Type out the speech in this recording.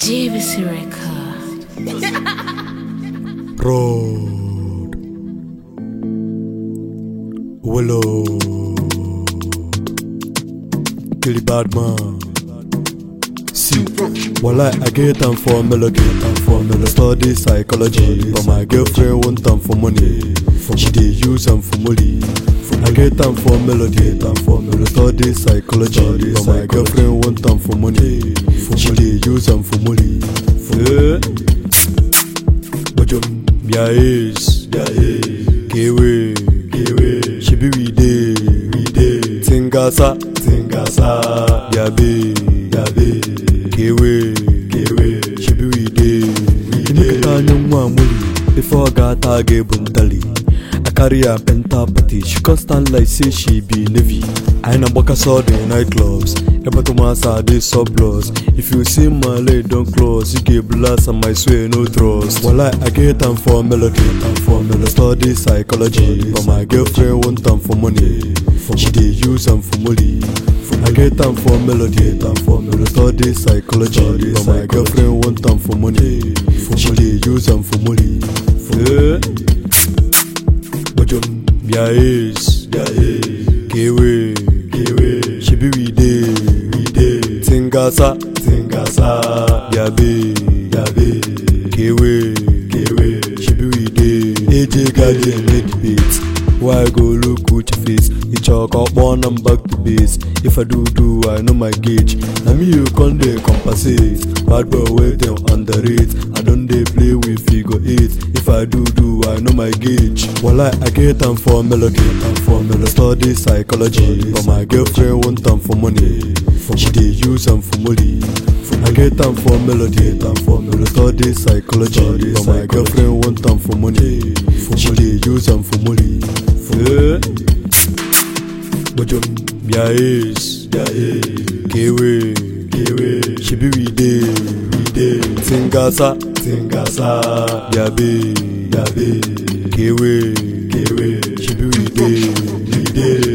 JVC Record. Road Willow Killy Badman. See, well I get time for melody, study psychology. But my girlfriend want time for money, she dey use them for money. I get time for melody, study psychology. But my girlfriend want time for money, she dey use them for money. Bia is, Kiwi, she be we day, Tingasa, Bia be, Kiwi, she be we day. Before I got a gay buntali, I carry a pentapathy. She constant like say she be navy. I ain't a boca saw the nightclubs. Ebatoma are they sub-blows. If you see my leg don't close, you get blast and my swear no trust. Well I get time for melody, study psychology. But my girlfriend want time for money, she dey use them for money. I get time for melody, study psychology. But my girlfriend want time for money, she dey use them for money. Bia is, Kiwi, she be we day, Tingasa, Bia be, Kiwi, she be we day. AJ Guardian made the beats. Why go look with your face? You chalk up one and back to base. If I do, I know my gauge. Now me you can't dey compensate. Bad boy wait them underrate. I don't dey play with figure 8. If I do, I know my gauge. Well I get time for melody, study psychology. But my girlfriend want time for money, she dey use them for money. I get time for melody, study psychology. But my girlfriend want time for money, she dey use them for money. Bia is, Kiwi, she be we day, Tingasa, Bia be, Kiwi, she be we day.